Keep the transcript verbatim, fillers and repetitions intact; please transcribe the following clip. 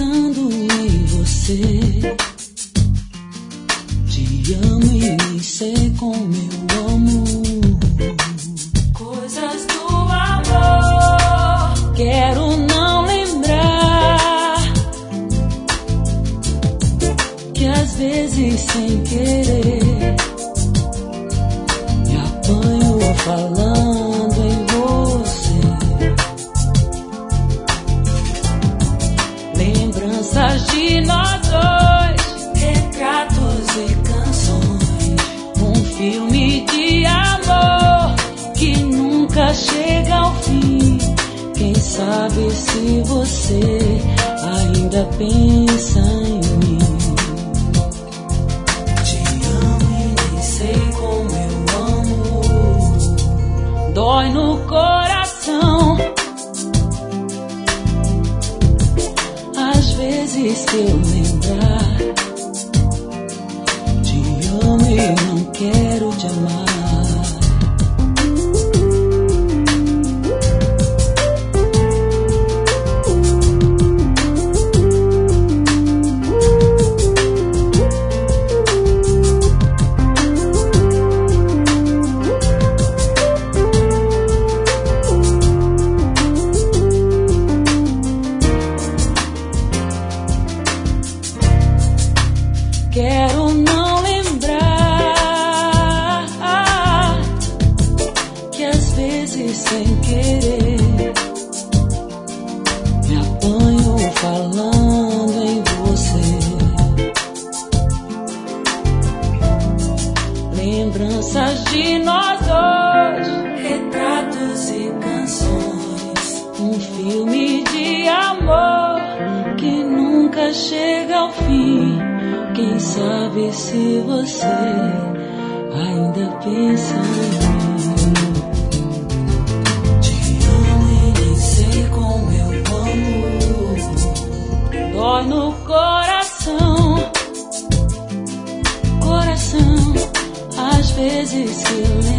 pensando em você. Te amo e nem sei como eu amo. Coisas do amor. Quero não lembrar que às vezes sem querer me apanho falando em você. Lembranças de nós dois, retratos e canções, um filme de amor que nunca chega ao fim. Quem sabe se você ainda pensa em mim. Te amo e nem sei como eu amo. Dói no coração às vezes que eu lembrar. Te amo e não quero te amar. Quero não lembrar que às vezes sem querer me apanho falando em você. Lembranças de nós dois, retratos e canções, um filme de amor que nunca chega ao fim. Quem sabe se você ainda pensa em mim. Te amo e nem sei como eu amo. Dói no coração, coração, às vezes se lembra.